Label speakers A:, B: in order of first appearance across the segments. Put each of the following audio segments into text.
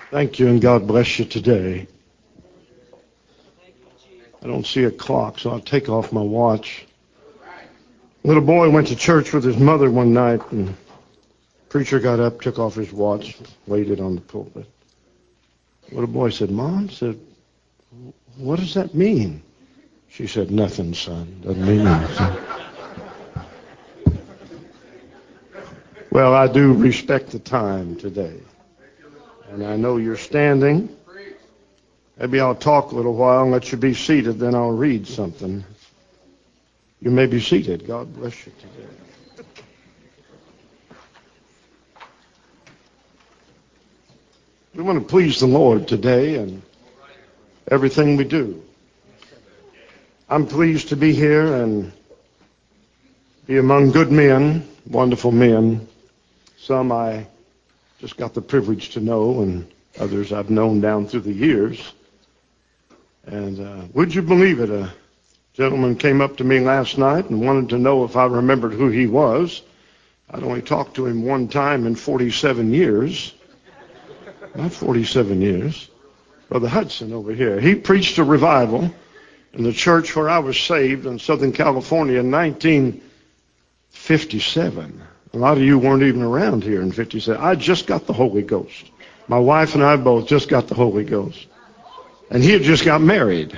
A: Thank you, and God bless you today. I don't see a clock, so I'll take off my watch. A little boy went to church with his mother one night, and the preacher got up, took off his watch, laid it on the pulpit. The little boy said, "Mom," said, "what does that mean?" She said, "Nothing, son. Doesn't mean anything." Well, I do respect the time today. And I know you're standing. Maybe I'll talk a little while and let you be seated, then I'll read something. You may be seated. God bless you today. We want to please the Lord today and everything we do. I'm pleased to be here and be among good men, wonderful men. Some I just got the privilege to know, and others I've known down through the years. And would you believe it? A gentleman came up to me last night and wanted to know if I remembered who he was. I'd only talked to him one time in 47 years. Not 47 years. Brother Hudson over here. He preached a revival in the church where I was saved in Southern California in 1957. A lot of you weren't even around here in 57. I just got the Holy Ghost. My wife and I both just got the Holy Ghost. And he had just got married.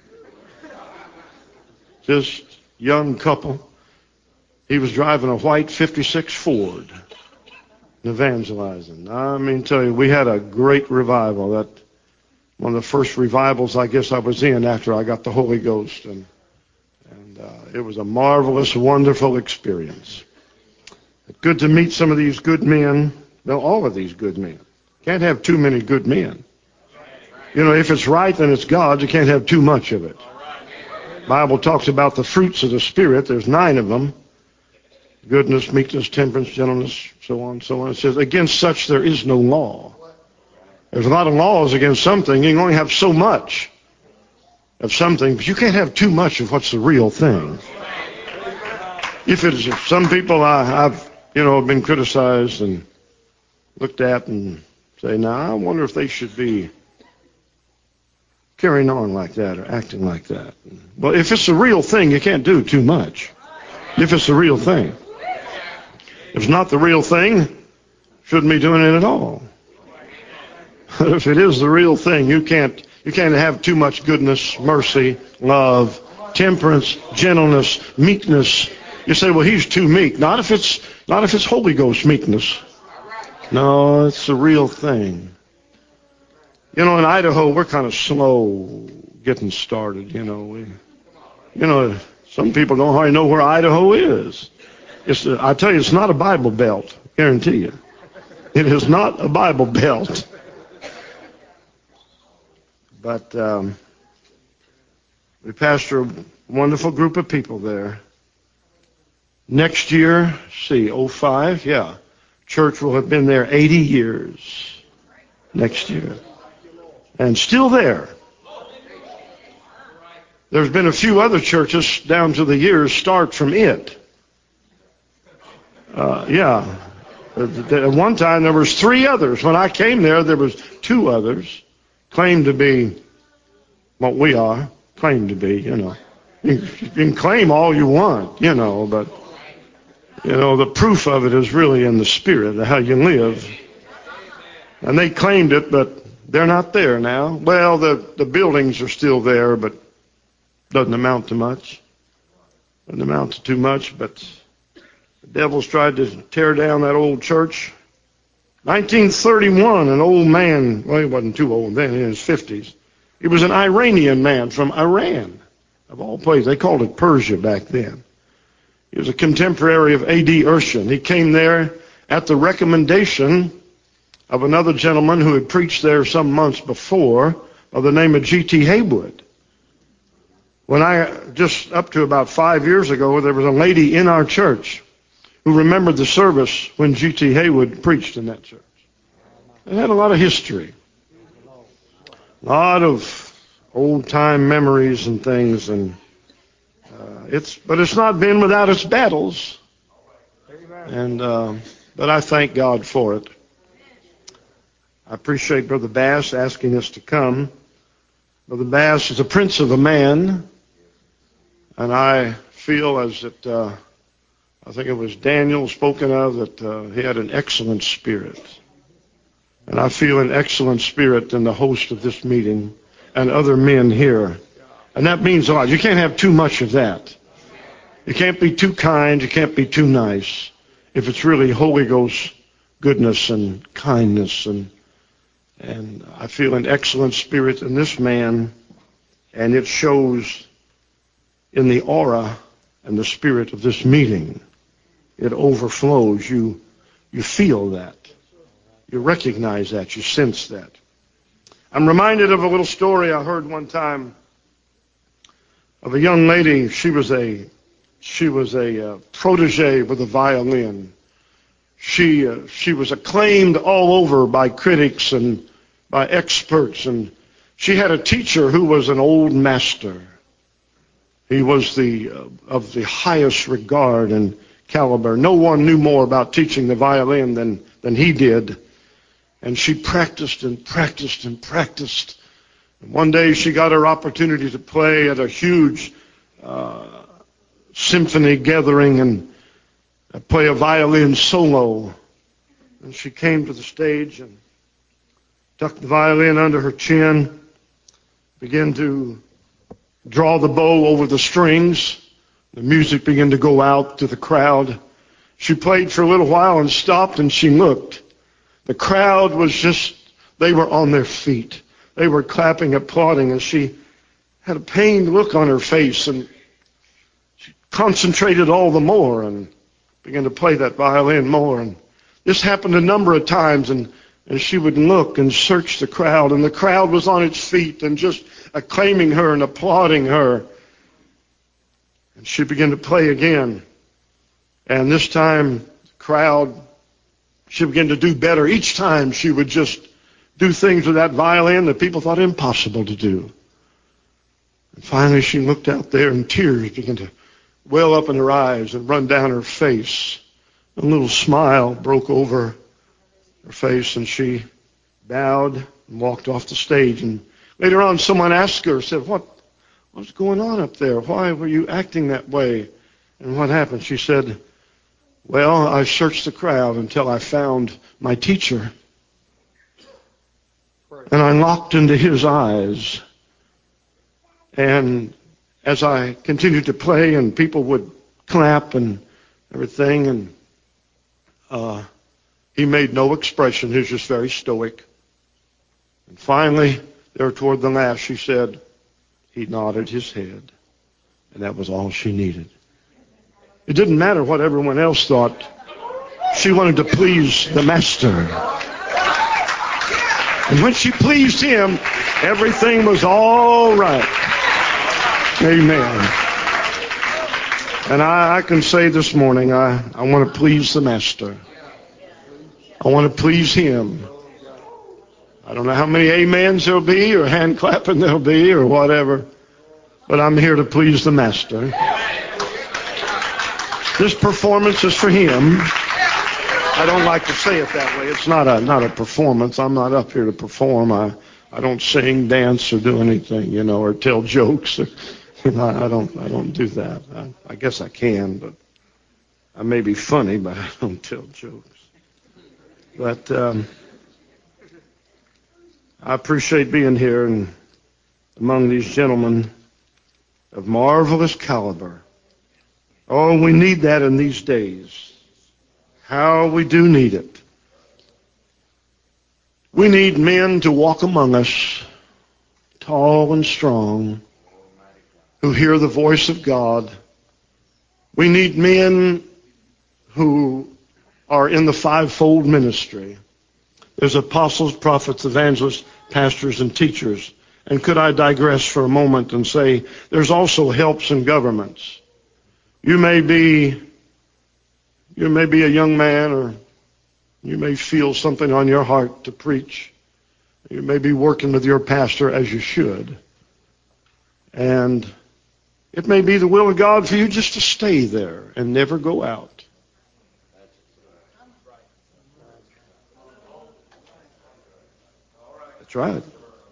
A: Just young couple. He was driving a white 56 Ford and evangelizing. I mean, tell you, we had a great revival. That one of the first revivals I guess I was in after I got the Holy Ghost. And it was a marvelous, wonderful experience. Good to meet some of these good men. Well, all of these good men. Can't have too many good men. You know, if it's right, then it's God. You can't have too much of it. The Bible talks about the fruits of the Spirit. There's 9 of them. Goodness, meekness, temperance, gentleness, so on, so on. It says, against such there is no law. There's a lot of laws against something. You can only have so much of something, but you can't have too much of what's the real thing. If some people I've been criticized and looked at and say, now I wonder if they should be carrying on like that or acting like that. Well, if it's the real thing, you can't do too much. If it's the real thing. If it's not the real thing, shouldn't be doing it at all. If it is the real thing, you can't have too much goodness, mercy, love, temperance, gentleness, meekness. You say, well, he's too meek. Not if it's Holy Ghost meekness. No, it's the real thing. You know, in Idaho, we're kind of slow getting started. Some people don't hardly know where Idaho is. I tell you, it's not a Bible belt. Guarantee you, it is not a Bible belt. But we pastor a wonderful group of people there. Next year, 05, yeah. Church will have been there 80 years next year. And still there. There's been a few other churches down to the years start from it. Yeah. At one time there was 3 others. When I came there was 2 others. Claimed to be what we are. Claimed to be, You can claim all you want, but the proof of it is really in the spirit of how you live. And they claimed it, but they're not there now. Well, the buildings are still there, but doesn't amount to much. Doesn't amount to too much, but the devil's tried to tear down that old church. 1931, an old man, well, he wasn't too old then, in his 50s. He was an Iranian man from Iran, of all places. They called it Persia back then. He was a contemporary of A.D. Urshan. He came there at the recommendation of another gentleman who had preached there some months before, by the name of G.T. Haywood. Just up to about 5 years ago, there was a lady in our church who remembered the service when G.T. Haywood preached in that church. It had a lot of history. A lot of old-time memories and things, and but it's not been without its battles. And but I thank God for it. I appreciate Brother Bass asking us to come. Brother Bass is a prince of a man, and I feel as that I think it was Daniel spoken of that he had an excellent spirit. And I feel an excellent spirit in the host of this meeting and other men here. And that means a lot. You can't have too much of that. You can't be too kind. You can't be too nice if it's really Holy Ghost goodness and kindness. And I feel an excellent spirit in this man, and it shows in the aura and the spirit of this meeting. It overflows. You feel that. You recognize that. You sense that. I'm reminded of a little story I heard one time of a young lady. She was a protege with a violin. She was acclaimed all over by critics and by experts, and she had a teacher who was an old master. He was of the highest regard and caliber. No one knew more about teaching the violin than he did. And she practiced and practiced and practiced. And one day she got her opportunity to play at a huge symphony gathering and play a violin solo. And she came to the stage and tucked the violin under her chin, began to draw the bow over the strings. The music began to go out to the crowd. She played for a little while and stopped, and she looked. The crowd was they were on their feet. They were clapping, applauding, and she had a pained look on her face, and she concentrated all the more and began to play that violin more. And this happened a number of times, and she would look and search the crowd, and the crowd was on its feet and just acclaiming her and applauding her. And she began to play again. And this time, the crowd, she began to do better. Each time she would just do things with that violin that people thought impossible to do. And finally she looked out there and tears began to well up in her eyes and run down her face. A little smile broke over her face, and she bowed and walked off the stage. And later on someone asked her, said, what's going on up there? Why were you acting that way? And what happened? She said, well, I searched the crowd until I found my teacher. And I locked into his eyes. And as I continued to play and people would clap and everything, and he made no expression. He was just very stoic. And finally, there toward the last, she said, he nodded his head. And that was all she needed. It didn't matter what everyone else thought. She wanted to please the master. And when she pleased him, everything was all right. Amen. And I can say this morning, I want to please the master. I want to please him. I don't know how many amens there'll be or hand clapping there'll be or whatever, but I'm here to please the master. This performance is for him. I don't like to say it that way. It's not a performance. I'm not up here to perform. I don't sing, dance, or do anything, or tell jokes. Or, I don't do that. I guess I can, but I may be funny, but I don't tell jokes. But I appreciate being here and among these gentlemen of marvelous caliber. Oh, we need that in these days. How we do need it. We need men to walk among us, tall and strong, who hear the voice of God. We need men who are in the fivefold ministry. There's apostles, prophets, evangelists, pastors, and teachers. And could I digress for a moment and say there's also helps in governments. You may be a young man, or you may feel something on your heart to preach. You may be working with your pastor as you should. And it may be the will of God for you just to stay there and never go out. That's right.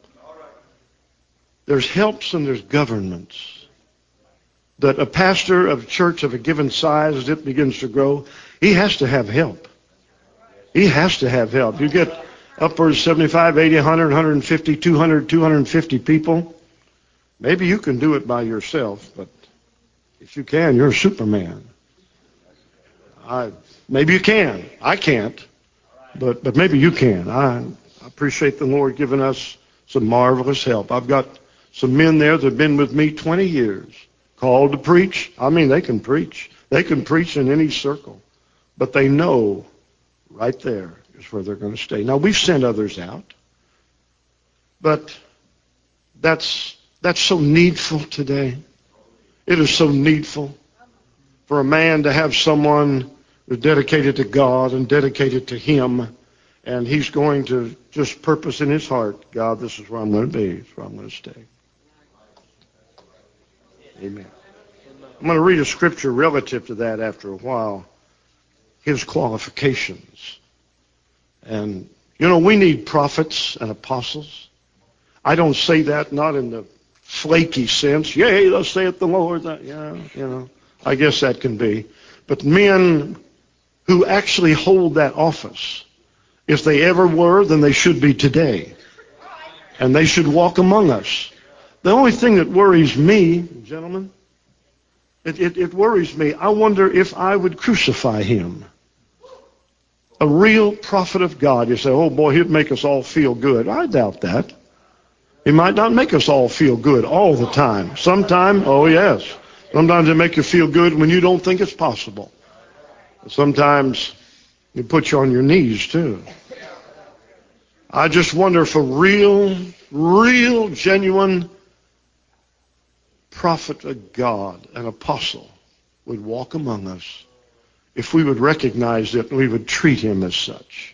A: There's helps and there's governments. That a pastor of a church of a given size, as it begins to grow, he has to have help. He has to have help. You get upwards of 75, 80, 100, 150, 200, 250 people. Maybe you can do it by yourself, but if you can, you're a Superman. Maybe you can. I can't. But maybe you can. I appreciate the Lord giving us some marvelous help. I've got some men there that have been with me 20 years, called to preach. I mean, they can preach. They can preach in any circle. But they know right there is where they're going to stay. Now, we've sent others out. But that's so needful today. It is so needful for a man to have someone who's dedicated to God and dedicated to Him, and he's going to just purpose in his heart, God, this is where I'm going to be, this is where I'm going to stay. Amen. I'm going to read a scripture relative to that after a while, his qualifications. And, we need prophets and apostles. I don't say that not in the flaky sense, yea, thus saith the Lord. I guess that can be. But men who actually hold that office, if they ever were, then they should be today. And they should walk among us. The only thing that worries me, gentlemen, it worries me. I wonder if I would crucify him. A real prophet of God. You say, oh boy, he'd make us all feel good. I doubt that. He might not make us all feel good all the time. Sometime, oh yes. Sometimes they make you feel good when you don't think it's possible. Sometimes they put you on your knees too. I just wonder if a real, genuine prophet of God, an apostle, would walk among us, if we would recognize it and we would treat him as such.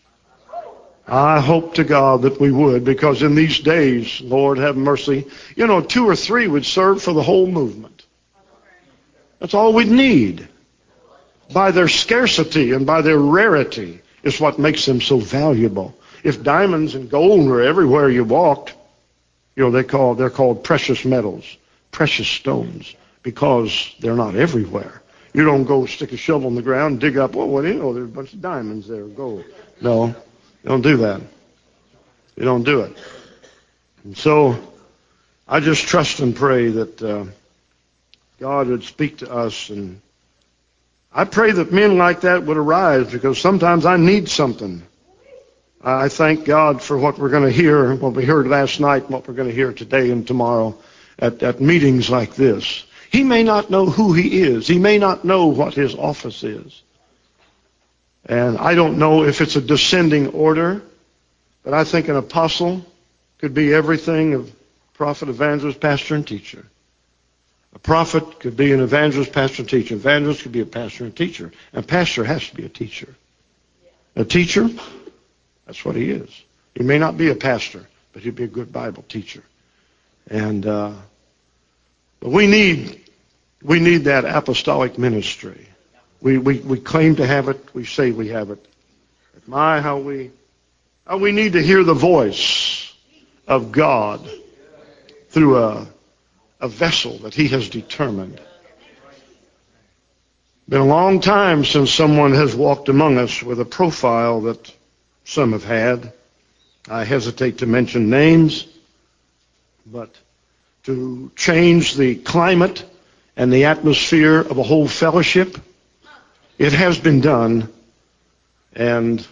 A: I hope to God that we would, because in these days, Lord have mercy, 2 or 3 would serve for the whole movement. That's all we'd need. By their scarcity and by their rarity is what makes them so valuable. If diamonds and gold were everywhere you walked, they're called precious metals, precious stones, because they're not everywhere. You don't go stick a shovel in the ground, dig up, there's a bunch of diamonds there, gold. No, you don't do that. You don't do it. And so I just trust and pray that God would speak to us, and I pray that men like that would arise, because sometimes I need something. I thank God for what we're going to hear, what we heard last night, and what we're going to hear today and tomorrow at meetings like this. He may not know who he is. He may not know what his office is. And I don't know if it's a descending order, but I think an apostle could be everything of prophet, evangelist, pastor, and teacher. A prophet could be an evangelist, pastor, and teacher. Evangelist could be a pastor and teacher. And pastor has to be a teacher. A teacher, that's what he is. He may not be a pastor, but he'd be a good Bible teacher. And but we need that apostolic ministry. We claim to have it. We say we have it. But how we need to hear the voice of God through a vessel that he has determined. Been a long time since someone has walked among us with a profile that some have had. I hesitate to mention names, but to change the climate and the atmosphere of a whole fellowship, it has been done. And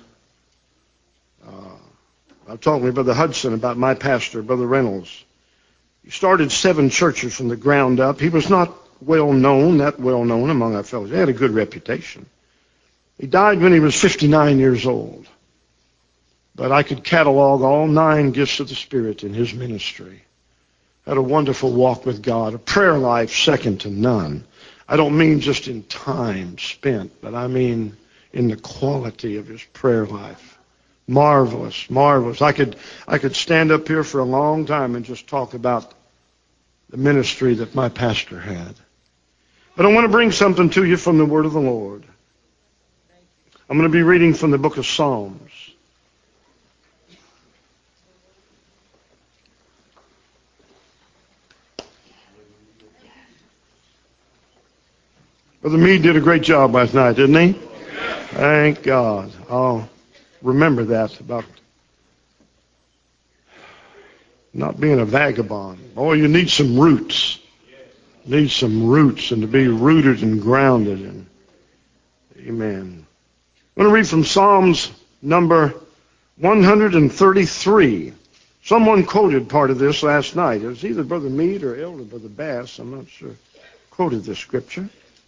A: I've talked with Brother Hudson about my pastor, Brother Reynolds. He started 7 churches from the ground up. He was not that well known among our fellows. He had a good reputation. He died when he was 59 years old. But I could catalog all 9 gifts of the Spirit in his ministry. Had a wonderful walk with God, a prayer life second to none. I don't mean just in time spent, but I mean in the quality of his prayer life. Marvelous, marvelous. I could stand up here for a long time and just talk about the ministry that my pastor had. But I want to bring something to you from the Word of the Lord. I'm going to be reading from the book of Psalms. Brother Meade did a great job last night, didn't he? Thank God. I'll remember that about not being a vagabond. Oh, you need some roots. Need some roots and to be rooted and grounded. And amen. I'm going to read from Psalms number 133. Someone quoted part of this last night. It was either Brother Meade or Elder Brother Bass, I'm not sure, quoted this scripture.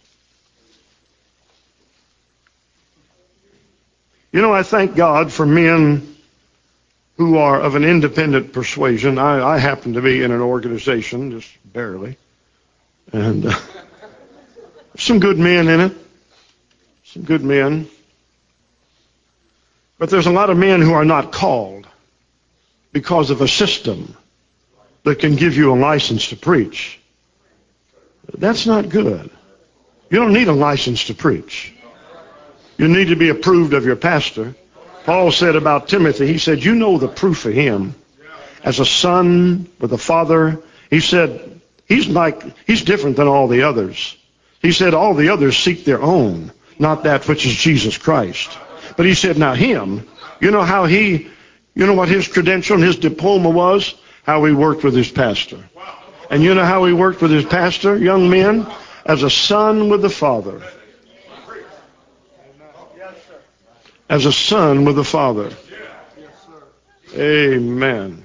A: You know, I thank God for men who are of an independent persuasion. I happen to be in an organization, just barely. And some good men in it. Some good men. But there's a lot of men who are not called because of a system that can give you a license to preach. That's not good. You don't need a license to preach. You need to be approved of your pastor. Paul said about Timothy, he said, you know the proof of him as a son with a father. He said, he's different than all the others. He said, all the others seek their own, not that which is Jesus Christ. But he said, now him, you know what his credential and his diploma was? How he worked with his pastor. And you know how he worked with his pastor, young men? As a son with the father. As a son with the Father. Amen.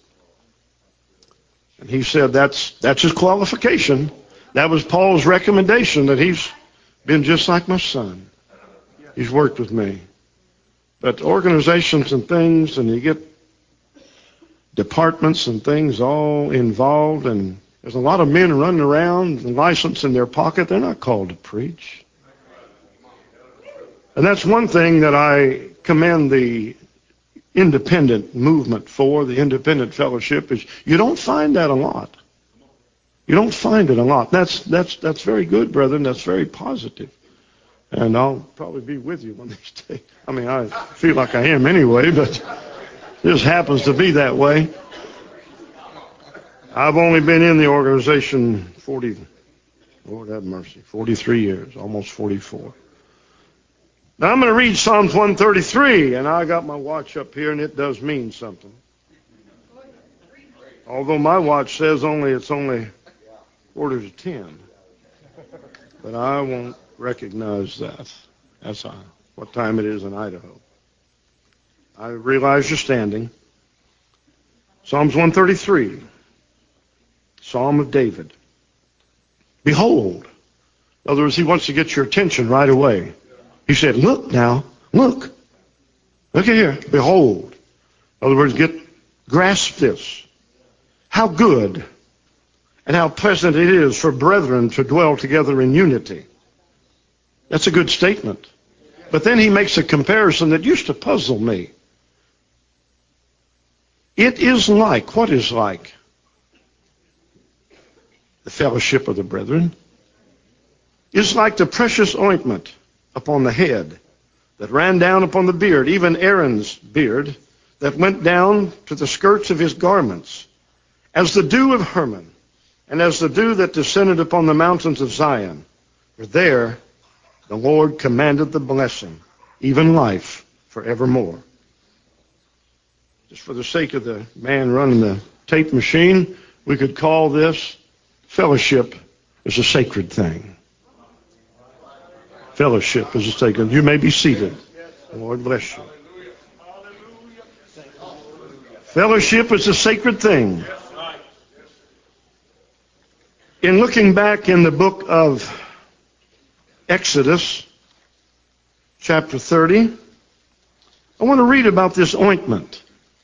A: And he said that's his qualification. That was Paul's recommendation, that he's been just like my son. He's worked with me. But organizations and things, and you get departments and things all involved, and there's a lot of men running around and license in their pocket. They're not called to preach. And that's one thing that I commend the independent movement for, the independent fellowship, is you don't find that a lot. You don't find it a lot. That's very good, brethren. That's very positive. And I'll probably be with you one of these days. I mean, I feel like I am anyway, but this happens to be that way. I've only been in the organization 43 years, almost 44. Now I'm going to read Psalms 133, and I got my watch up here, and it does mean something. Although my watch says it's only 9:45. But I won't recognize that. That's what time it is in Idaho. I realize you're standing. Psalms 133, Psalm of David. Behold. In other words, he wants to get your attention right away. He said, look now, look. Look here. Behold. In other words, grasp this. How good and how pleasant it is for brethren to dwell together in unity. That's a good statement. But then he makes a comparison that used to puzzle me. It is like, what is like? The fellowship of the brethren is like the precious ointment upon the head that ran down upon the beard, even Aaron's beard, that went down to the skirts of his garments, as the dew of Hermon, and as the dew that descended upon the mountains of Zion. For there the Lord commanded the blessing, even life forevermore. Just for the sake of the man running the tape machine, we could call this fellowship is a sacred thing. Fellowship is a sacred. You may be seated. The Lord bless you. Fellowship is a sacred thing. In looking back in the book of Exodus, chapter 30, I want to read about this ointment.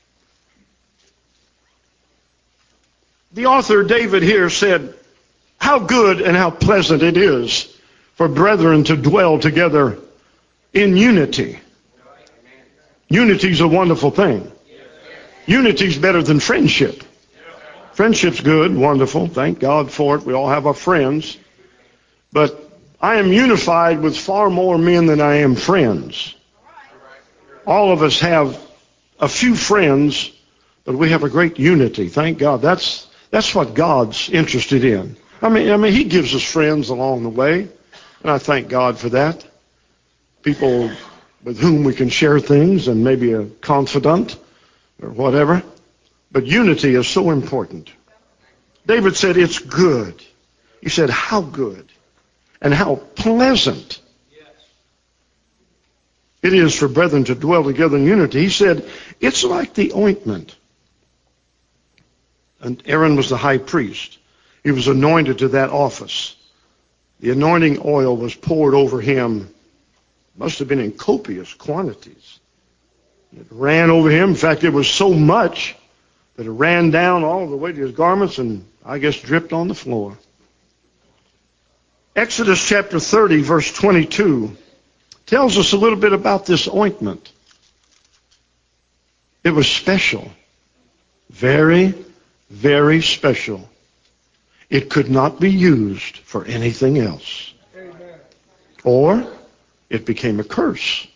A: The author, David, here said, how good and how pleasant it is for brethren to dwell together in unity. Unity is a wonderful thing. Unity is better than friendship. Friendship's good, wonderful, thank God for it. We all have our friends. But I am unified with far more men than I am friends. All of us have a few friends, but we have a great unity, thank God. That's what God's interested in. I mean, He gives us friends along the way. And I thank God for that. People with whom we can share things and maybe a confidant or whatever. But unity is so important. David said, it's good. He said, how good and how pleasant it is for brethren to dwell together in unity. He said, it's like the ointment. And Aaron was the high priest. He was anointed to that office. The anointing oil was poured over him. Must have been in copious quantities. It ran over him. In fact, it was so much that it ran down all the way to his garments and I guess dripped on the floor. Exodus chapter 30, verse 22 tells us a little bit about this ointment. It was special. Very, very special. It could not be used for anything else. Amen. Or it became a curse.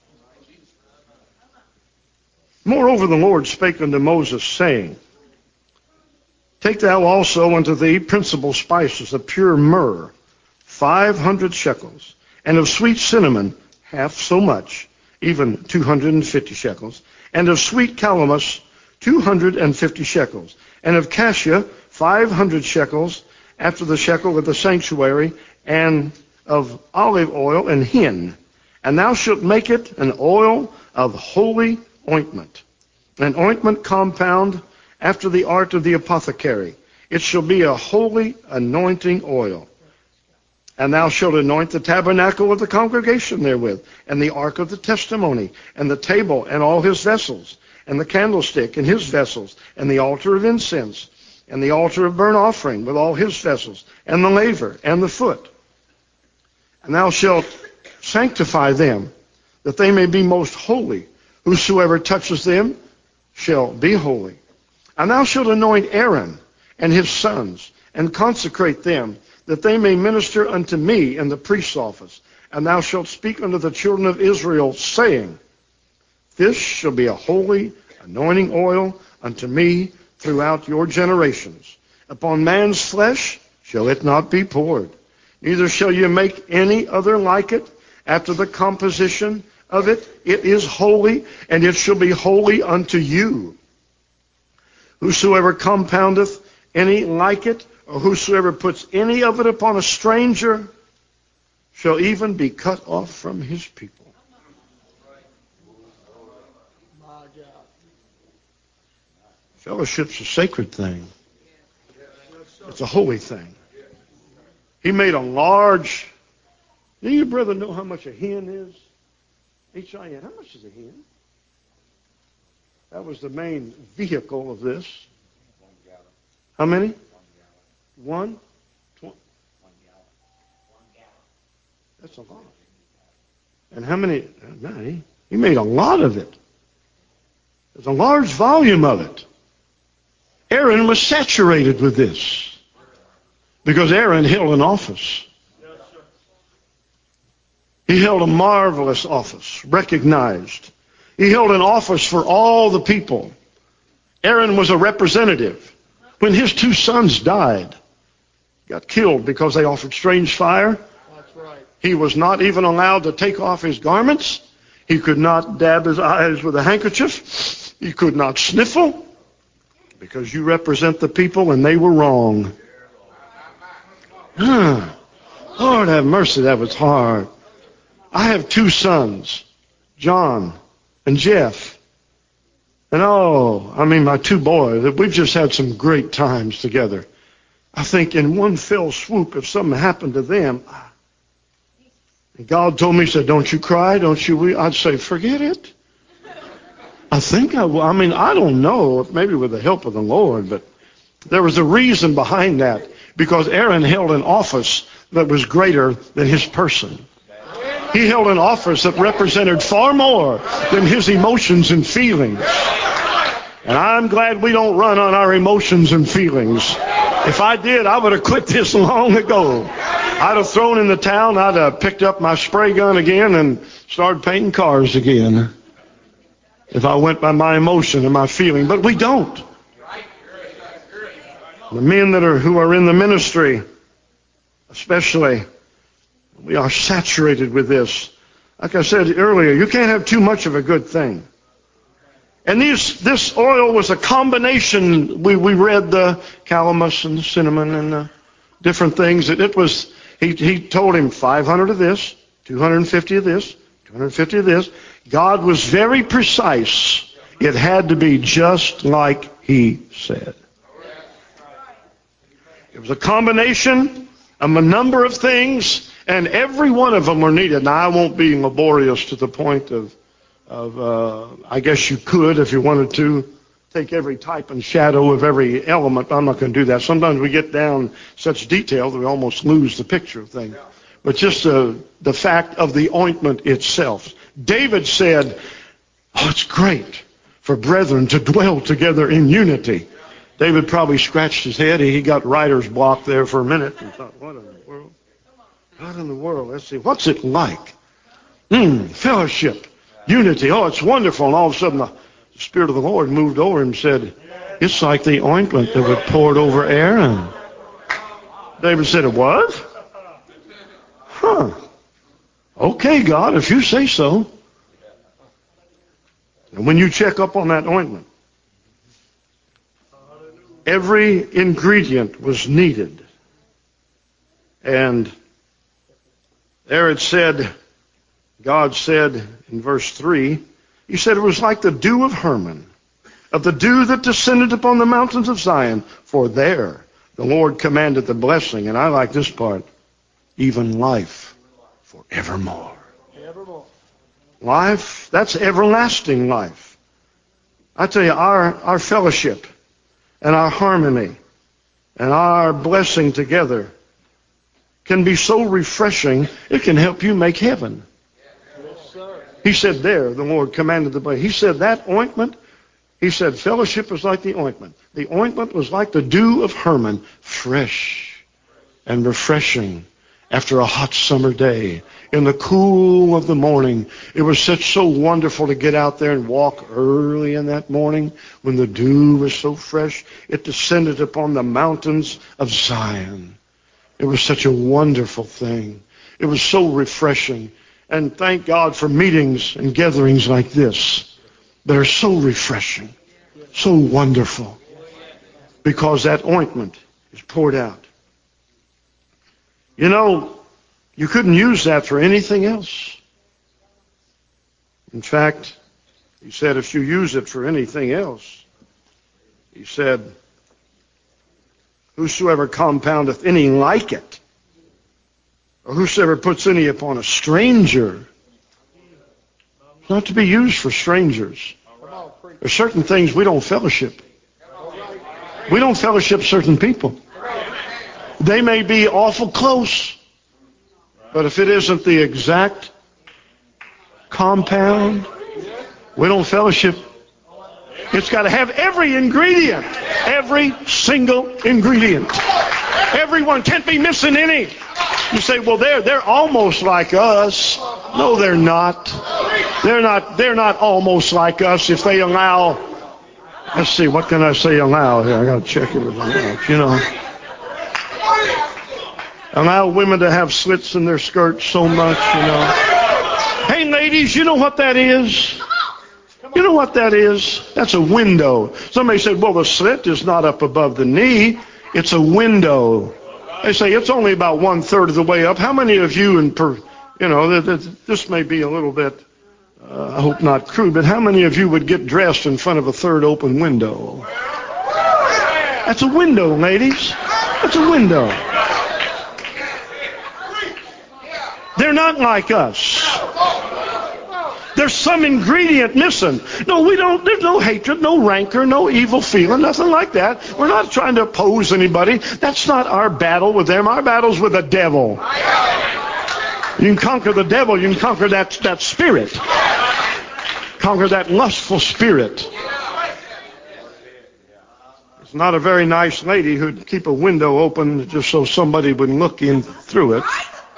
A: Moreover, the Lord spake unto Moses, saying, take thou also unto thee principal spices of pure myrrh, 500 shekels, and of sweet cinnamon, half so much, even 250 shekels, and of sweet calamus, 250 shekels, and of cassia, 500 shekels, after the shekel of the sanctuary, and of olive oil and hin. And thou shalt make it an oil of holy ointment, an ointment compound after the art of the apothecary. It shall be a holy anointing oil. And thou shalt anoint the tabernacle of the congregation therewith, and the ark of the testimony, and the table and all his vessels, and the candlestick and his vessels, and the altar of incense, and the altar of burnt offering with all his vessels, and the laver, and the foot. And thou shalt sanctify them, that they may be most holy. Whosoever touches them shall be holy. And thou shalt anoint Aaron and his sons, and consecrate them, that they may minister unto me in the priest's office. And thou shalt speak unto the children of Israel, saying, this shall be a holy anointing oil unto me throughout your generations. Upon man's flesh shall it not be poured, neither shall you make any other like it after the composition of it. It is holy, and it shall be holy unto you. Whosoever compoundeth any like it, or whosoever puts any of it upon a stranger, shall even be cut off from his people. Fellowship's a sacred thing. It's a holy thing. He made a large... Do your brother know how much a hen is? H-I-N. How much is a hen? That was the main vehicle of this. How many? 1 gallon. That's a lot. And how many? He made a lot of it. There's a large volume of it. Aaron was saturated with this because Aaron held an office. He held a marvelous office, recognized. He held an office for all the people. Aaron was a representative. When his 2 sons died, got killed because they offered strange fire, that's right, he was not even allowed to take off his garments. He could not dab his eyes with a handkerchief. He could not sniffle, because you represent the people and they were wrong. Lord have mercy, that was hard. I have 2 sons, John and Jeff. And my 2 boys, we've just had some great times together. I think in one fell swoop, if something happened to them, and God told me, he said, don't you cry, don't you weep. I'd say, forget it. I think I will. I don't know, maybe with the help of the Lord, but there was a reason behind that, because Aaron held an office that was greater than his person. He held an office that represented far more than his emotions and feelings. And I'm glad we don't run on our emotions and feelings. If I did, I would have quit this long ago. I'd have thrown in the towel, and I'd have picked up my spray gun again and started painting cars again. If I went by my emotion and my feeling. But we don't. The men who are in the ministry, especially, We are saturated with this. Like I said earlier, you can't have too much of a good thing. And this oil was a combination. We read the calamus and the cinnamon and the different things. He told him 500 of this, 250 of this, 250 of this. God was very precise. It had to be just like he said. It was a combination of a number of things, and every one of them were needed. Now, I won't be laborious to the point of I guess you could, if you wanted to, take every type and shadow of every element. I'm not going to do that. Sometimes we get down such detail that we almost lose the picture of things. But just the fact of the ointment itself. David said, it's great for brethren to dwell together in unity. David probably scratched his head. He got writer's block there for a minute and thought, what in the world? What in the world? Let's see. What's it like? Fellowship. Unity. Oh, it's wonderful. And all of a sudden the Spirit of the Lord moved over and said, it's like the ointment that was poured over Aaron. David said, it was? Okay, God, if you say so. And when you check up on that ointment, every ingredient was needed. And there it said, God said in verse 3, he said it was like the dew of Hermon, of the dew that descended upon the mountains of Zion, for there the Lord commanded the blessing. And I like this part, even life forevermore. Life, that's everlasting life. I tell you, our fellowship and our harmony and our blessing together can be so refreshing, it can help you make heaven. He said there, the Lord commanded the blessing. He said that ointment, he said fellowship was like the ointment. The ointment was like the dew of Hermon, fresh and refreshing after a hot summer day. In the cool of the morning, it was so wonderful to get out there and walk early in that morning when the dew was so fresh. It descended upon the mountains of Zion. It was such a wonderful thing. It was so refreshing. And thank God for meetings and gatherings like this that are so refreshing, so wonderful, because that ointment is poured out. You know, you couldn't use that for anything else. In fact, he said if you use it for anything else, he said, whosoever compoundeth any like it, or whosoever puts any upon a stranger, it's not to be used for strangers. There's certain things we don't fellowship. We don't fellowship certain people. They may be awful close, but if it isn't the exact compound, we don't fellowship. It's got to have every ingredient, every single ingredient. Everyone can't be missing any. You say, well, they're almost like us. No, they're not. They're not almost like us if they allow. Let's see, what can I say allow here? I got to check it with my mouth, you know. Allow women to have slits in their skirts so much, you know. Hey, ladies, you know what that is? You know what that is? That's a window. Somebody said, well, the slit is not up above the knee. It's a window. They say it's only about 1/3 of the way up. How many of you, this may be a little bit, I hope not crude, but how many of you would get dressed in front of a third open window? That's a window, ladies. That's a window. They're not like us. There's some ingredient missing. No, we don't. There's no hatred, no rancor, no evil feeling, nothing like that. We're not trying to oppose anybody. That's not our battle with them. Our battle's with the devil. You can conquer the devil. You can conquer that spirit. Conquer that lustful spirit. It's not a very nice lady who'd keep a window open just so somebody would look in through it.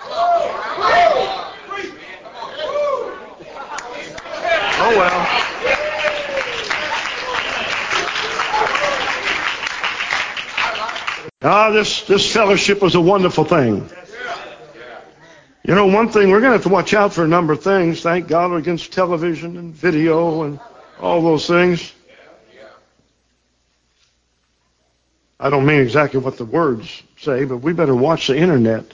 A: Oh, well. This fellowship was a wonderful thing. You know, one thing, we're going to have to watch out for a number of things. Thank God against television and video and all those things. I don't mean exactly what the words say, but we better watch the internet.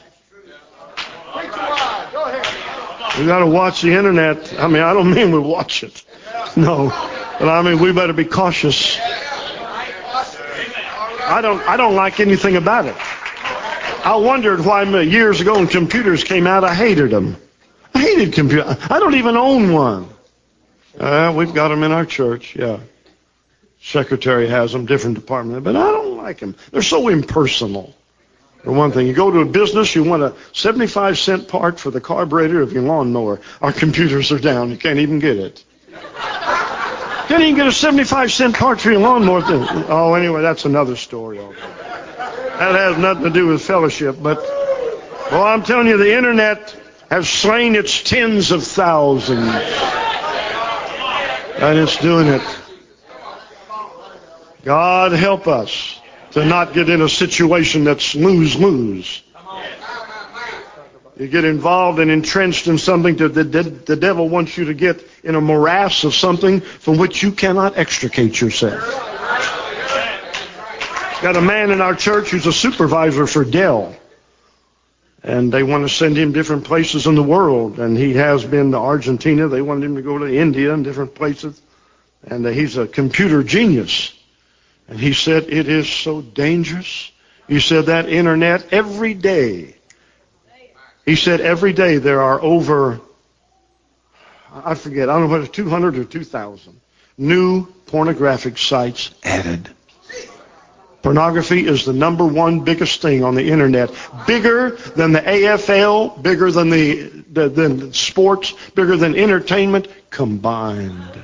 A: We got to watch the internet. I mean, I don't mean we watch it. No. But I mean, we better be cautious. I don't like anything about it. I wondered why years ago when computers came out, I hated them. I hated computers. I don't even own one. We've got them in our church, yeah. Secretary has them, different department, but I don't like them. They're so impersonal. For one thing, you go to a business, you want a 75-cent part for the carburetor of your lawnmower. Our computers are down. You can't even get it. Can't even get a 75-cent part for your lawnmower. Oh, anyway, that's another story. That has nothing to do with fellowship. But, well, I'm telling you, the internet has slain its tens of thousands. And it's doing it. God help us to not get in a situation that's lose-lose. You get involved and entrenched in something that the devil wants you to get in a morass of something from which you cannot extricate yourself. Got a man in our church who's a supervisor for Dell. And they want to send him different places in the world. And he has been to Argentina. They wanted him to go to India and different places. And he's a computer genius. And he said, it is so dangerous. He said that internet every day. He said every day there are over, I forget, I don't know whether it's 200 or 2,000 new pornographic sites added. Pornography is the number one biggest thing on the internet. Bigger than the AFL, bigger than the sports, bigger than entertainment combined.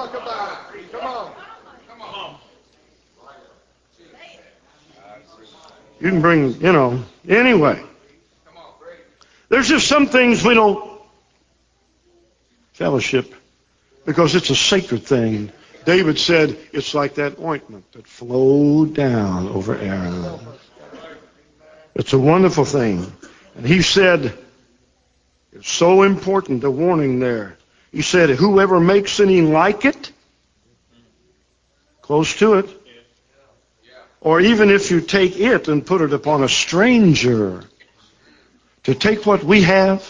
A: You can bring, anyway. There's just some things we don't fellowship because it's a sacred thing. David said it's like that ointment that flowed down over Aaron. It's a wonderful thing. And he said, it's so important, the warning there. He said, whoever makes any like it, close to it, or even if you take it and put it upon a stranger, to take what we have.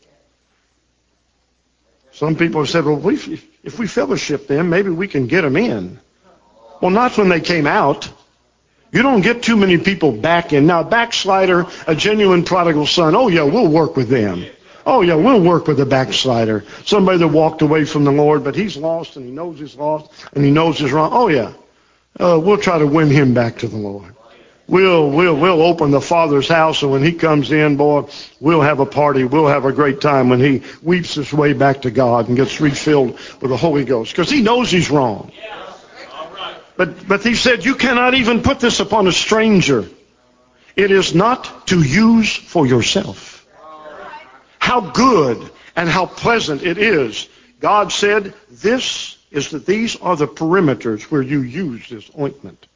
A: Some people have said, well, if we fellowship them, maybe we can get them in. Well, not when they came out. You don't get too many people back in. Now, a backslider, a genuine prodigal son, oh yeah, we'll work with them. Oh yeah, we'll work with a backslider. Somebody that walked away from the Lord, but he's lost and he knows he's lost and he knows he's wrong. Oh yeah. We'll try to win him back to the Lord. We'll open the Father's house, and when he comes in, boy, we'll have a party. We'll have a great time when he weeps his way back to God and gets refilled with the Holy Ghost, because he knows he's wrong. But he said, you cannot even put this upon a stranger. It is not to use for yourself. How good and how pleasant it is. God said, these are the perimeters where you use this ointment.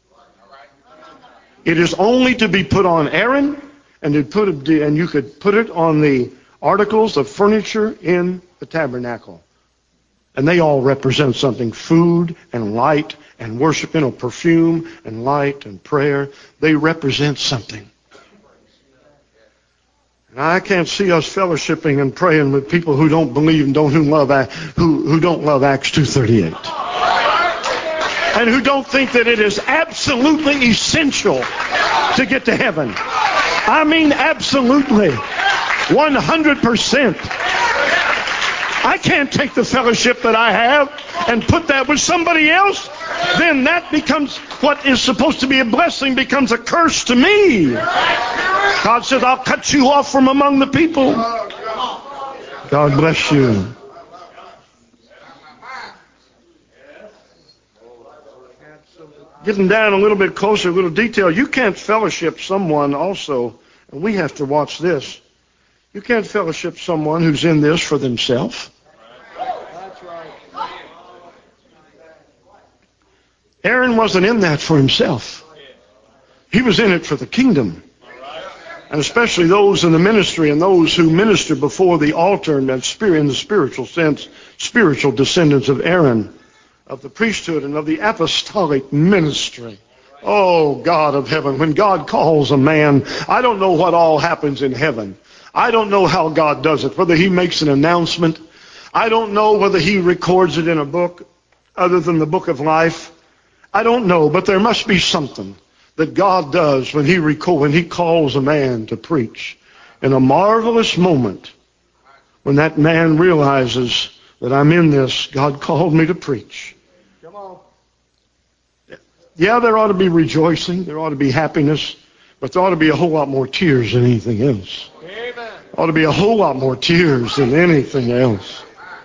A: It is only to be put on Aaron, and you could put it on the articles of furniture in the tabernacle. And they all represent something: food and light and worship, perfume and light and prayer. They represent something. And I can't see us fellowshipping and praying with people who don't believe and who don't love Acts 2:38. And who don't think that it is absolutely essential to get to heaven. I mean absolutely. 100%. I can't take the fellowship that I have and put that with somebody else. Then that becomes, what is supposed to be a blessing becomes a curse to me. God said, I'll cut you off from among the people. God bless you. Getting down a little bit closer, a little detail. You can't fellowship someone also, and we have to watch this. You can't fellowship someone who's in this for themselves. That's right. Aaron wasn't in that for himself. He was in it for the kingdom. And especially those in the ministry and those who minister before the altar and in the spiritual sense, spiritual descendants of Aaron, of the priesthood and of the apostolic ministry. Oh, God of heaven, when God calls a man, I don't know what all happens in heaven. I don't know how God does it, whether he makes an announcement. I don't know whether he records it in a book other than the book of life. I don't know, but there must be something that God does when he calls a man to preach. In a marvelous moment, when that man realizes that I'm in this, God called me to preach. Come on. Yeah, there ought to be rejoicing, there ought to be happiness, but there ought to be a whole lot more tears than anything else. Amen. There ought to be a whole lot more tears than anything else.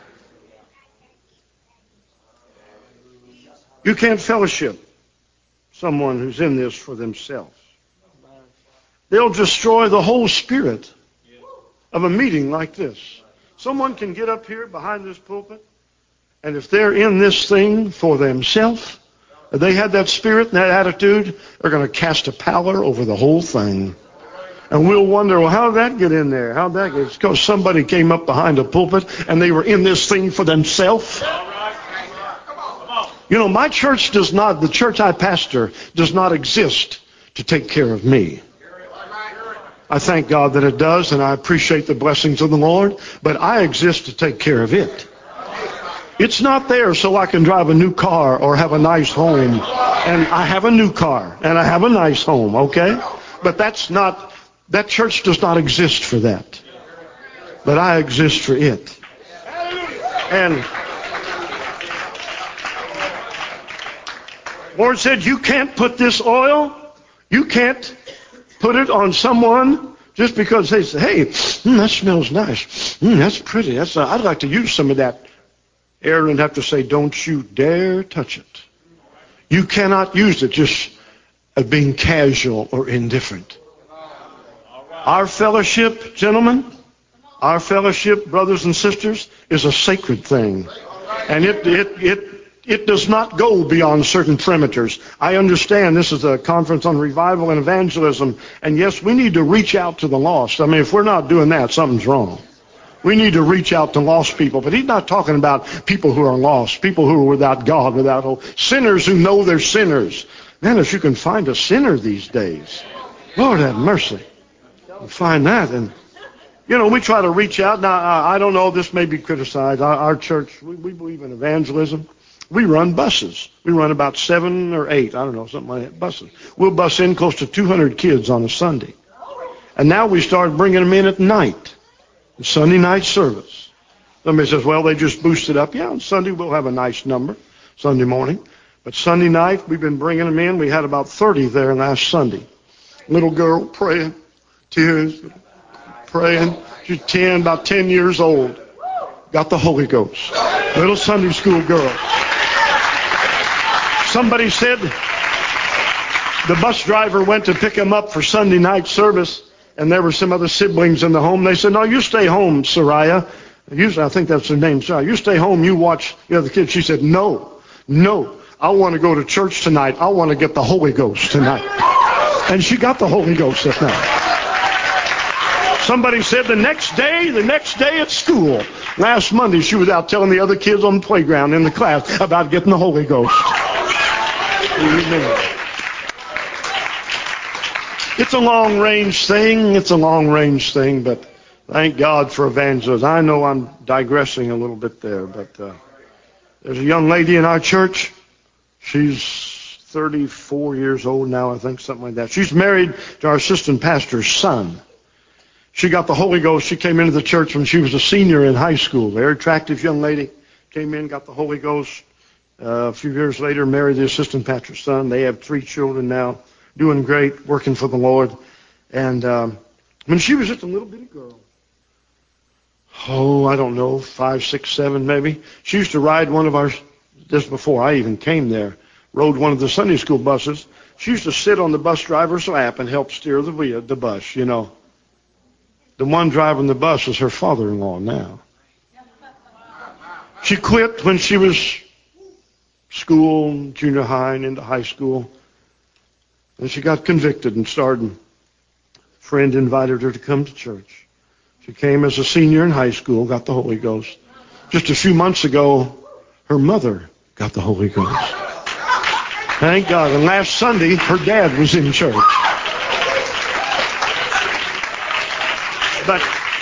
A: You can't fellowship someone who's in this for themselves. They'll destroy the whole spirit of a meeting like this. Someone can get up here behind this pulpit, and if they're in this thing for themselves, if they had that spirit and that attitude, they're going to cast a pallor over the whole thing. And we'll wonder, well, how did that get in there? How did that get? It's because somebody came up behind a pulpit and they were in this thing for themselves. You know, my church the church I pastor does not exist to take care of me. I thank God that it does, and I appreciate the blessings of the Lord, but I exist to take care of it. It's not there so I can drive a new car or have a nice home. And I have a new car and I have a nice home, okay? But that church does not exist for that. But I exist for it. And the Lord said, you can't put this oil, you can't put it on someone just because they say, hey, that smells nice. That's pretty. I'd like to use some of that. Aaron would have to say, don't you dare touch it. You cannot use it just as being casual or indifferent. Our fellowship, gentlemen, our fellowship, brothers and sisters, is a sacred thing. And it does not go beyond certain perimeters. I understand this is a conference on revival and evangelism, and yes, we need to reach out to the lost. I mean, if we're not doing that, something's wrong. We need to reach out to lost people, but he's not talking about people who are lost, people who are without God, without hope, sinners who know they're sinners. Man, if you can find a sinner these days, Lord have mercy. You find that, and you know, we try to reach out. Now, I don't know, this may be criticized. Our church, we believe in evangelism. We run buses. We run about 7 or 8, I don't know, something like that, buses. We'll bus in close to 200 kids on a Sunday. And now we started bringing them in at night, Sunday night service. Somebody says, well, they just boosted up. Yeah, on Sunday we'll have a nice number, Sunday morning. But Sunday night, we've been bringing them in. We had about 30 there last Sunday. Little girl praying, tears, praying. She's about 10 years old. Got the Holy Ghost. Little Sunday school girl. Somebody said the bus driver went to pick him up for Sunday night service, and there were some other siblings in the home. They said, no, you stay home, Sariah. Usually, I think that's her name, Sariah. You stay home, you watch the other kids. She said, no, I want to go to church tonight. I want to get the Holy Ghost tonight. And she got the Holy Ghost that night. Somebody said the next day at school, last Monday, she was out telling the other kids on the playground in the class about getting the Holy Ghost. Amen. It's a long-range thing, but thank God for evangelism. I know I'm digressing a little bit there, but there's a young lady in our church. She's 34 years old now, I think, something like that. She's married to our assistant pastor's son. She got the Holy Ghost. She came into the church when she was a senior in high school. Very attractive young lady. Came in, got the Holy Ghost. A few years later, married the assistant pastor's son. They have 3 children now. Doing great, working for the Lord. And when she was just a little bitty girl, I don't know, 5, 6, 7 maybe, she used to ride one of our, this before I even came there, rode one of the Sunday school buses. She used to sit on the bus driver's lap and help steer the bus, you know. The one driving the bus is her father-in-law now. She quit when she was school, junior high, and into high school. And she got convicted and started Friend invited her to come to church. She came as a senior in high school, got the Holy Ghost. Just a few months ago, her mother got the Holy Ghost. Thank God. And last Sunday, her dad was in church. But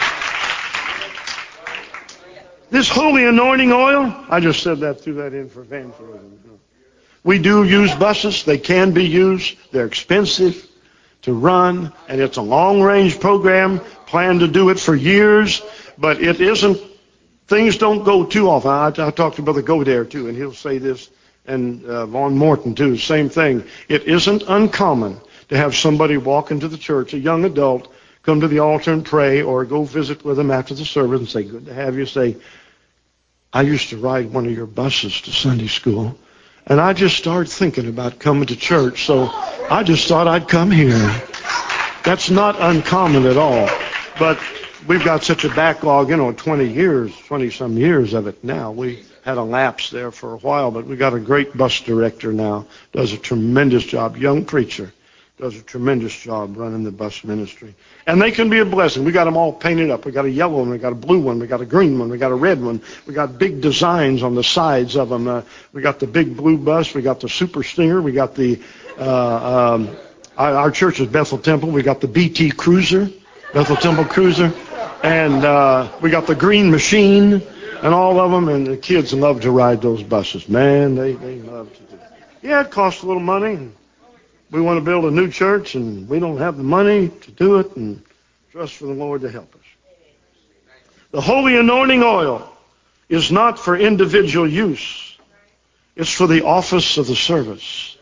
A: this holy anointing oil, I just said that, threw that in for evangelism. We do use buses. They can be used. They're expensive to run, and it's a long-range program. Plan to do it for years, but it isn't. Things don't go too often. I talked to Brother Godare too, and he'll say this, and Vaughn Morton too. Same thing. It isn't uncommon to have somebody walk into the church, a young adult, come to the altar and pray, or go visit with them after the service and say, "Good to have you." Say, "I used to ride one of your buses to Sunday school, and I just started thinking about coming to church, so I just thought I'd come here." That's not uncommon at all. But we've got such a backlog, 20-some years of it now. We had a lapse there for a while, but we got a great bus director now. Does a tremendous job. Young preacher. Does a tremendous job running the bus ministry. And they can be a blessing. We got them all painted up. We got a yellow one, we got a blue one, we got a green one, we got a red one. We got big designs on the sides of them. We got the big blue bus, we got the Super Stinger, we got the, our church is Bethel Temple, we got the BT Cruiser, Bethel Temple Cruiser, and we got the Green Machine, and all of them, and the kids love to ride those buses. Man, they love to do it. Yeah, it costs a little money. We want to build a new church, and we don't have the money to do it, and trust for the Lord to help us. The holy anointing oil is not for individual use. It's for the office of the service.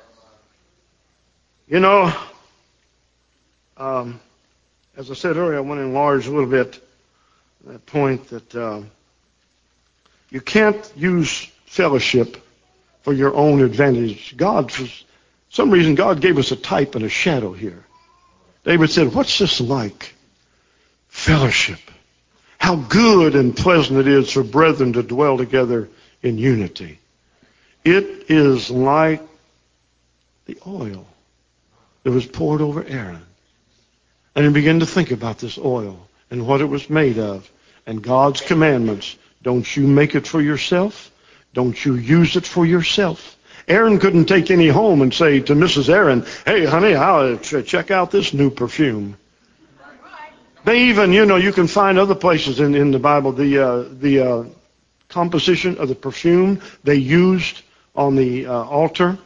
A: As I said earlier, I want to enlarge a little bit that point that you can't use fellowship for your own advantage. For some reason, God gave us a type and a shadow here. David said, "What's this like? Fellowship. How good and pleasant it is for brethren to dwell together in unity." It is like the oil that was poured over Aaron. And he began to think about this oil and what it was made of and God's commandments. Don't you make it for yourself. Don't you use it for yourself. Aaron couldn't take any home and say to Mrs. Aaron, "Hey, honey, check out this new perfume." They even, you can find other places in the Bible, the composition of the perfume they used on the altar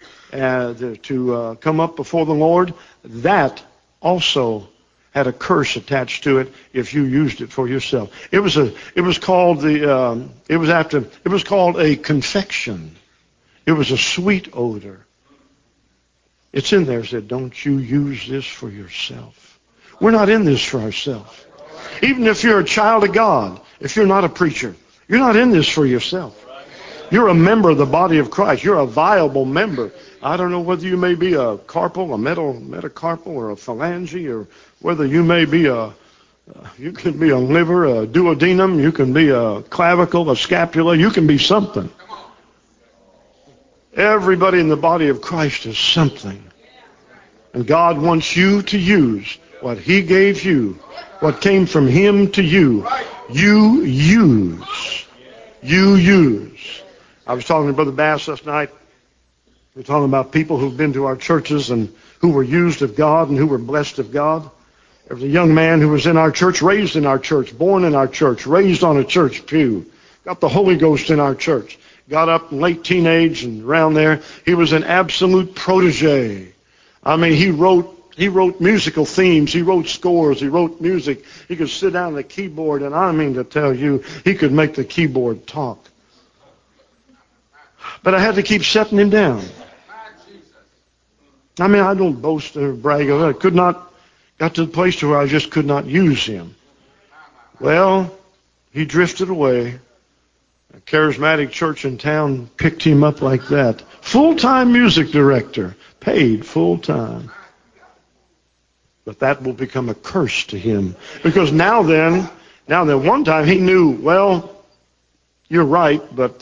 A: to come up before the Lord. That also had a curse attached to it if you used it for yourself. It was called a confection. It was a sweet odor. It's in there. It said, "Don't you use this for yourself." We're not in this for ourselves. Even if you're a child of God, if you're not a preacher, you're not in this for yourself. You're a member of the body of Christ. You're a viable member. I don't know whether you may be a carpal, a metacarpal, or a phalange, or whether you may be you can be a liver, a duodenum, you can be a clavicle, a scapula, you can be something. Everybody in the body of Christ is something. And God wants you to use what He gave you, what came from Him to you. You use. You use. I was talking to Brother Bass last night. We're talking about people who've been to our churches and who were used of God and who were blessed of God. There was a young man who was in our church, raised in our church, born in our church, raised on a church pew, got the Holy Ghost in our church, got up in late teenage and around there. He was an absolute protege. I mean, he wrote musical themes, he wrote scores, he wrote music. He could sit down at the keyboard, and I mean to tell you, he could make the keyboard talk. But I had to keep setting him down. I mean, I don't boast or brag of it. Got to the place to where I just could not use him. Well, he drifted away. A charismatic church in town picked him up like that. Full-time music director, paid full-time. But that will become a curse to him. Because now then, one time he knew, well, you're right, but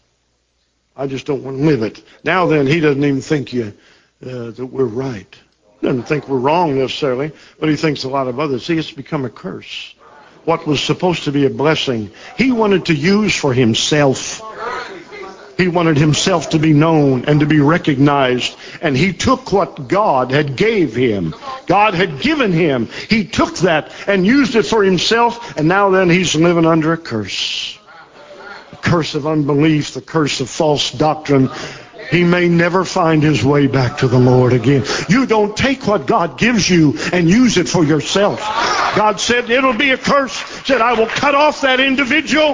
A: I just don't want to live it. Now then, he doesn't even think that we're right. Doesn't think we're wrong necessarily, but he thinks a lot of others. See, it's become a curse. What was supposed to be a blessing, he wanted to use for himself. He wanted himself to be known and to be recognized. And he took what God had gave him. God had given him. He took that and used it for himself. And now then he's living under a curse. The curse of unbelief, the curse of false doctrine. He may never find his way back to the Lord again. You don't take what God gives you and use it for yourself. God said it'll be a curse. Said, I will cut off that individual.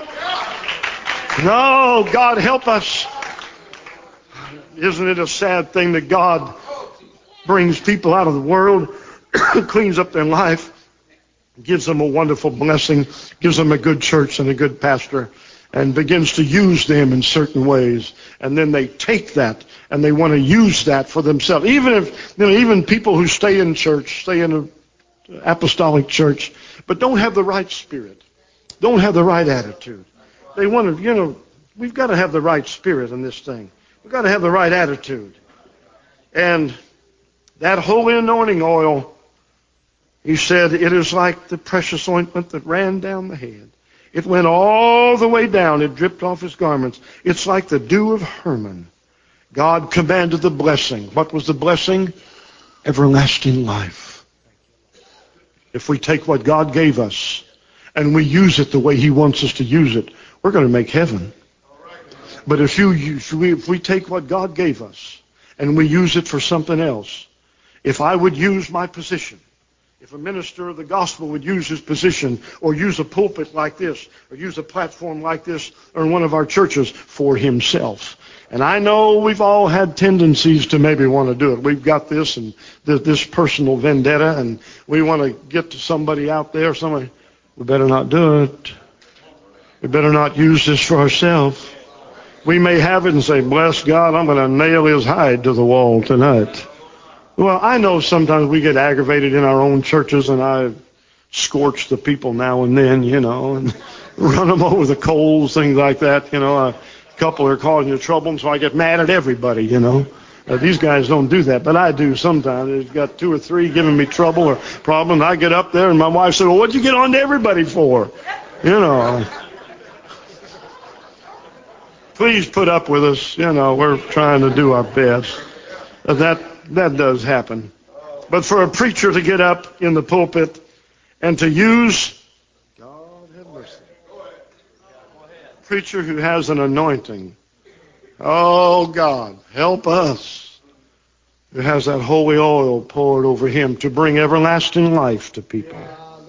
A: No, God help us. Isn't it a sad thing that God brings people out of the world, cleans up their life, gives them a wonderful blessing, gives them a good church and a good pastor, and begins to use them in certain ways. And then they take that and they want to use that for themselves. Even people who stay in church, stay in an apostolic church, but don't have the right spirit, don't have the right attitude. They want to, we've got to have the right spirit in this thing. We've got to have the right attitude. And that holy anointing oil, he said, it is like the precious ointment that ran down the head. It went all the way down. It dripped off his garments. It's like the dew of Hermon. God commanded the blessing. What was the blessing? Everlasting life. If we take what God gave us and we use it the way he wants us to use it, we're going to make heaven. But if we take what God gave us and we use it for something else, if I would use my position, if a minister of the gospel would use his position or use a pulpit like this or use a platform like this or in one of our churches for himself. And I know we've all had tendencies to maybe want to do it. We've got this and this personal vendetta and we want to get to somebody out there. We better not do it. We better not use this for ourselves. We may have it and say, bless God, I'm going to nail his hide to the wall tonight. Well, I know sometimes we get aggravated in our own churches, and I scorch the people now and then, and run them over the coals, things like that. A couple are causing you trouble, and so I get mad at everybody, These guys don't do that, but I do sometimes. There's got 2 or 3 giving me trouble or problem. I get up there, and my wife said, well, what'd you get on to everybody for? Please put up with us. We're trying to do our best. That does happen. But for a preacher to get up in the pulpit and to use, God have mercy, a preacher who has an anointing, oh God, help us, who has that holy oil poured over him to bring everlasting life to people.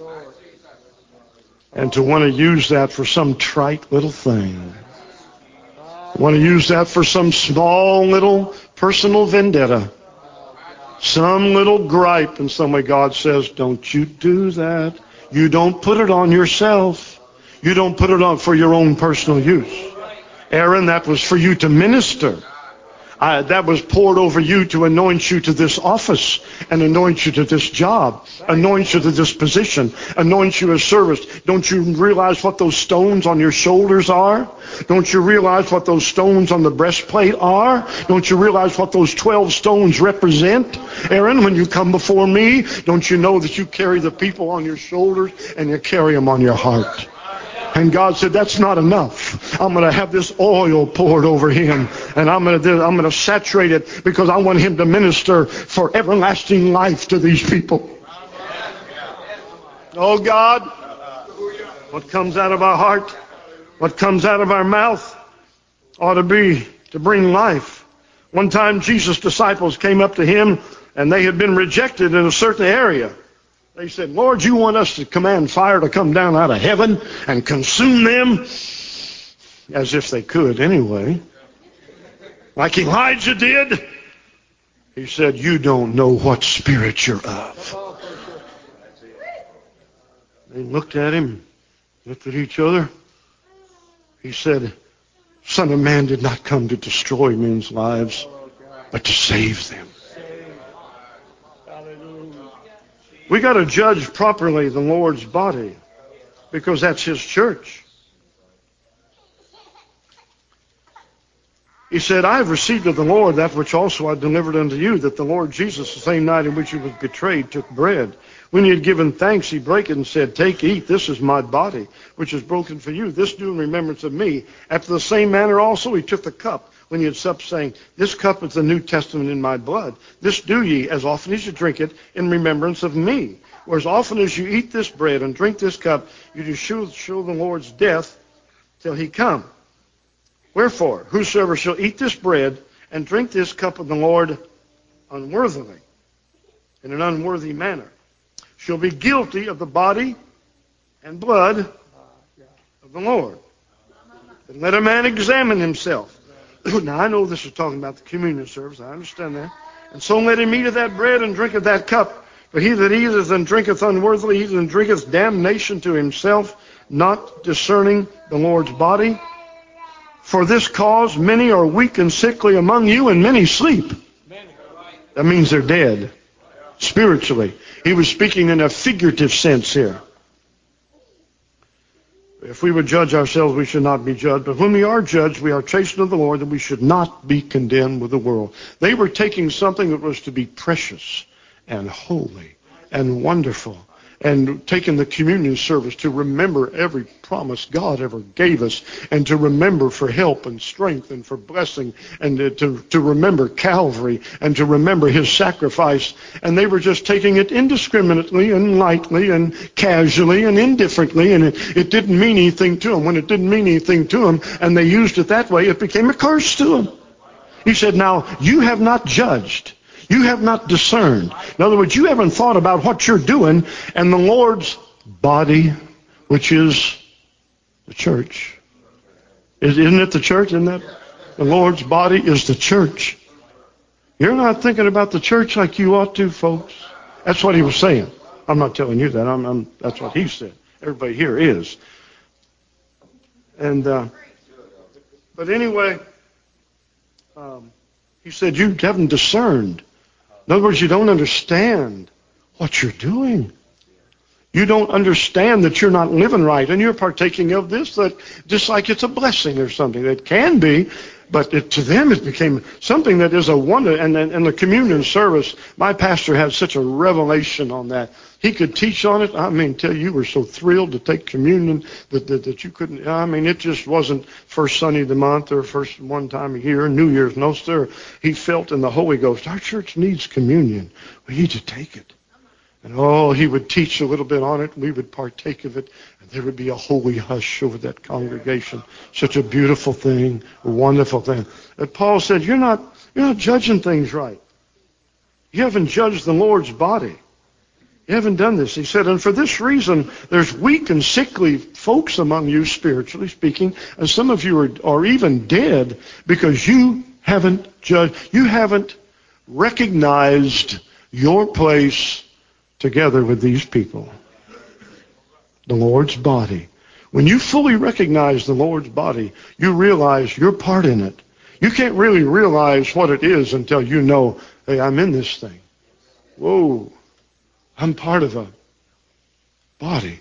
A: And to want to use that for some trite little thing. Want to use that for some small little personal vendetta. Some little gripe in some way. God says, don't you do that. You don't put it on yourself. You don't put it on for your own personal use. Aaron, that was for you to minister. That was poured over you to anoint you to this office and anoint you to this job, anoint you to this position, anoint you as service. Don't you realize what those stones on your shoulders are? Don't you realize what those stones on the breastplate are? Don't you realize what those 12 stones represent? Aaron, when you come before me, don't you know that you carry the people on your shoulders and you carry them on your heart? And God said, that's not enough. I'm going to have this oil poured over him. And I'm going to saturate it because I want him to minister for everlasting life to these people. Oh God, what comes out of our heart, what comes out of our mouth ought to be to bring life. One time Jesus' disciples came up to him and they had been rejected in a certain area. They said, Lord, you want us to command fire to come down out of heaven and consume them? As if they could anyway. Like Elijah did. He said, you don't know what spirit you're of. They looked at him, looked at each other. He said, Son of Man did not come to destroy men's lives, but to save them. We got to judge properly the Lord's body because that's his church. He said, I have received of the Lord that which also I delivered unto you, that the Lord Jesus, the same night in which he was betrayed, took bread. When he had given thanks, he brake it and said, Take, eat, this is my body, which is broken for you. This do in remembrance of me. After the same manner also he took the cup, when he had supped, saying, This cup is the New Testament in my blood. This do ye, as often as you drink it, in remembrance of me. For as often as you eat this bread and drink this cup, you do show the Lord's death till he come. Wherefore, whosoever shall eat this bread and drink this cup of the Lord unworthily, in an unworthy manner, shall be guilty of the body and blood of the Lord. And let a man examine himself. Now, I know this is talking about the communion service. I understand that. And so let him eat of that bread and drink of that cup. For he that eateth and drinketh unworthily, eateth and drinketh damnation to himself, not discerning the Lord's body. For this cause many are weak and sickly among you, and many sleep. That means they're dead, spiritually. He was speaking in a figurative sense here. If we would judge ourselves, we should not be judged. But when we are judged, we are chastened of the Lord, that we should not be condemned with the world. They were taking something that was to be precious and holy and wonderful, and taking the communion service to remember every promise God ever gave us, and to remember for help and strength and for blessing, and to remember Calvary and to remember his sacrifice. And they were just taking it indiscriminately and lightly and casually and indifferently, and it didn't mean anything to them. When it didn't mean anything to them and they used it that way, it became a curse to them. He said, now, you have not judged. You have not discerned. In other words, you haven't thought about what you're doing, and the Lord's body, which is the church. Isn't it the church? Isn't that? The Lord's body is the church. You're not thinking about the church like you ought to, folks. That's what he was saying. I'm not telling you that. That's what he said. Everybody here is. And but anyway, he said, you haven't discerned. In other words, you don't understand what you're doing. You don't understand that you're not living right, and you're partaking of this that just like it's a blessing or something. It can be, but to them it became something that is a wonder. And in the communion service, my pastor had such a revelation on that. He could teach on it. I mean, tell you were so thrilled to take communion that you couldn't. I mean, it just wasn't first Sunday of the month or first one time a year, New Year's. No, sir. He felt in the Holy Ghost, our church needs communion. We need to take it. And he would teach a little bit on it. We would partake of it. And there would be a holy hush over that congregation. Such a beautiful thing, a wonderful thing. And Paul said, you're not judging things right. You haven't judged the Lord's body. You haven't done this. He said, and for this reason, there's weak and sickly folks among you, spiritually speaking, and some of you are even dead because you haven't judged, you haven't recognized your place together with these people. The Lord's body. When you fully recognize the Lord's body, you realize your part in it. You can't really realize what it is until you know, hey, I'm in this thing. Whoa. I'm part of a body.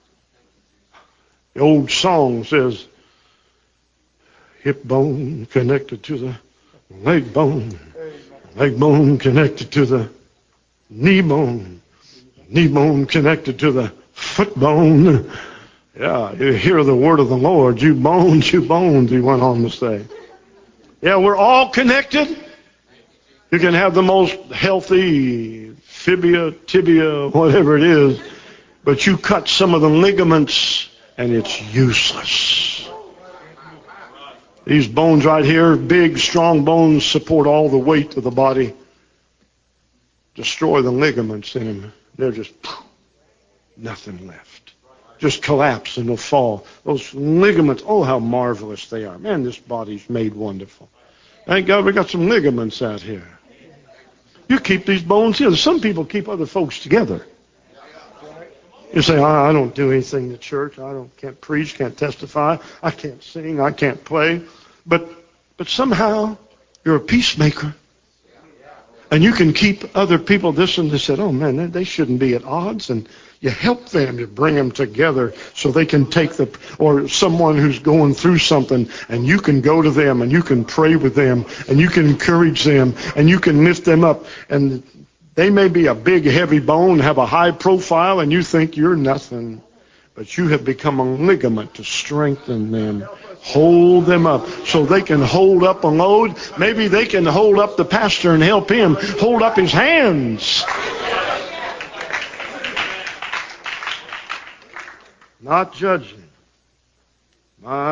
A: The old song says, hip bone connected to the leg bone connected to the knee bone connected to the foot bone. Yeah, you hear the word of the Lord, you bones, he went on to say. Yeah, we're all connected. You can have the most healthy fibia, tibia, whatever it is, but you cut some of the ligaments and it's useless. These bones right here, big, strong bones, support all the weight of the body. Destroy the ligaments in them. They're just nothing left. Just collapse and they'll fall. Those ligaments, oh, how marvelous they are. Man, this body's made wonderful. Thank God we got some ligaments out here. You keep these bones here. Some people keep other folks together. You say, I don't do anything in the church. Can't preach, can't testify. I can't sing, I can't play. But somehow you're a peacemaker. And you can keep other people this and they said, oh man, they shouldn't be at odds. And you help them, you bring them together so they can take or someone who's going through something, and you can go to them and you can pray with them and you can encourage them and you can lift them up. And they may be a big, heavy bone, have a high profile, and you think you're nothing. But you have become a ligament to strengthen them. Hold them up so they can hold up a load. Maybe they can hold up the pastor and help him hold up his hands. Not judging. My.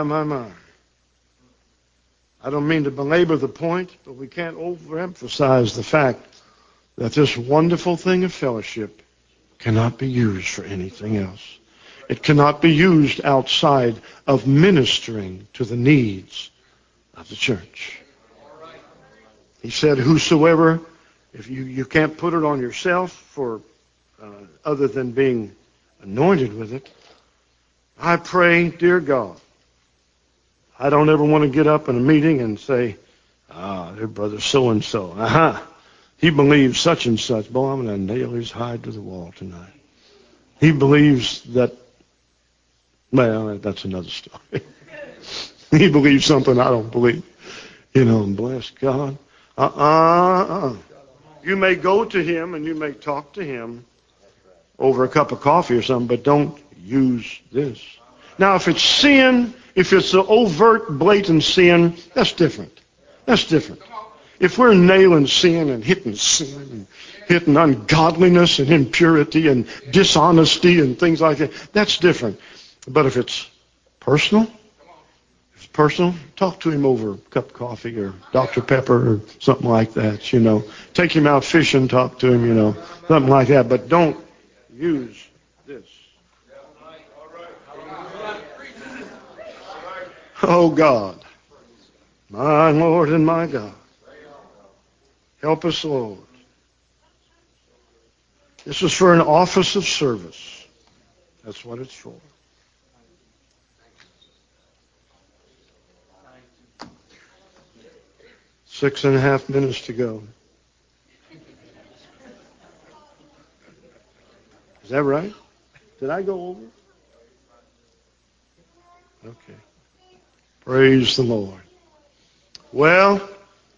A: I don't mean to belabor the point, but we can't overemphasize the fact that this wonderful thing of fellowship cannot be used for anything else. It cannot be used outside of ministering to the needs of the church. He said, whosoever, if you can't put it on yourself for other than being anointed with it, I pray, dear God, I don't ever want to get up in a meeting and say, their brother so-and-so, he believes such and such. Boy, I'm going to nail his hide to the wall tonight. He believes that, well, that's another story. He believes something I don't believe. And bless God. You may go to him and you may talk to him over a cup of coffee or something, but don't use this. Now, if it's sin, if it's an overt, blatant sin, that's different. That's different. If we're nailing sin and hitting ungodliness and impurity and dishonesty and things like that, that's different. But if it's personal, talk to him over a cup of coffee or Dr. Pepper or something like that, Take him out fishing, talk to him, something like that. But don't use this. Oh, God, my Lord and my God, help us, Lord. This is for an office of service. That's what it's for. Six and a half minutes to go. Is that right? Did I go over? Okay. Praise the Lord. Well,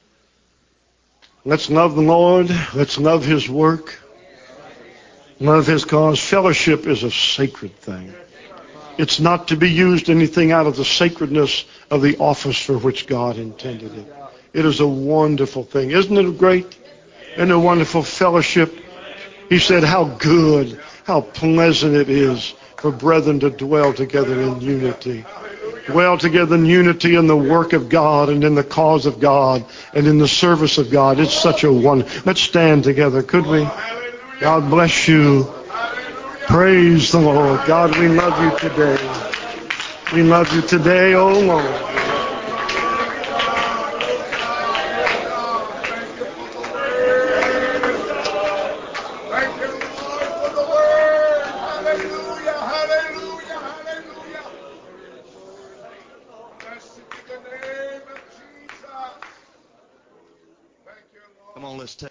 A: let's love the Lord. Let's love his work. Love his cause. Fellowship is a sacred thing. It's not to be used anything out of the sacredness of the office for which God intended it. It is a wonderful thing. Isn't it great? And a wonderful fellowship. He said, how good, how pleasant it is for brethren to dwell together in unity. Dwell together in unity in the work of God and in the cause of God and in the service of God. It's such a wonder. Let's stand together, could we? God bless you. Praise the Lord. God, we love you today. We love you today, oh Lord. Come on, let's take